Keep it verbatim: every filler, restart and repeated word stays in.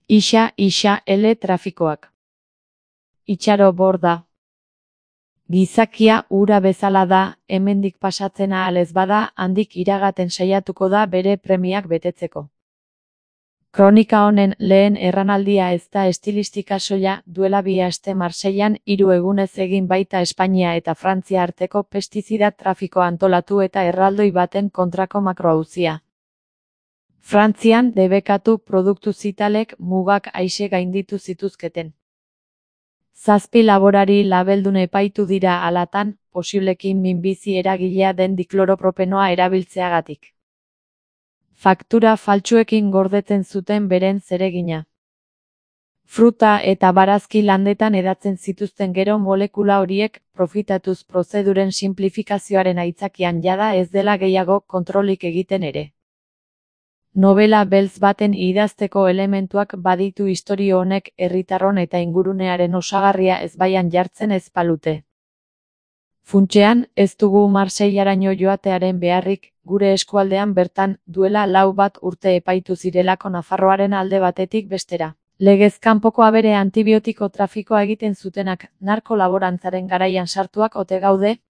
Ixa, ixa, ele trafikoak. Itxaro borda. Gizakia ura bezala da, hemendik pasatzen ahal ez bada, handik iragaten saiatuko da bere premiak betetzeko. Kronika honen lehen erranaldia ez da estilistika soila, duela bi aste Marseillan hiru egunez egin baita Espainia eta Frantzia arteko pestizida trafikoa antolatu eta erraldoi baten kontrako makroauzia. Frantzian debekatu produktu zitalek mugak aise gainditu zituzketen. Zazpi laborari labeldun epaitu dira halatan, posiblekin minbizi eragilea den dikloropropenoa erabiltzeagatik. Faktura faltsuekin gordetzen zuten beren zeregina. Fruta eta barazki landetan hedatzen zituzten gero molekula horiek profitatuz prozeduren simplifikazioaren aitzakian jada ez dela gehiago kontrolik egiten ere. Nobela beltz baten idazteko elementuak baditu istorio honek herritarron eta ingurunearen osagarria ezbaian jartzen ez balute. Funtsean, ez dugu Marseillaraino joatearen beharrik, gure eskualdean bertan, duela lau bat urte epaitu zirelako Nafarroaren alde batetik bestera. Legez kanpoko abere antibiotiko trafikoa egiten zutenak, narko laborantzaren garaian sartuak ote gaude,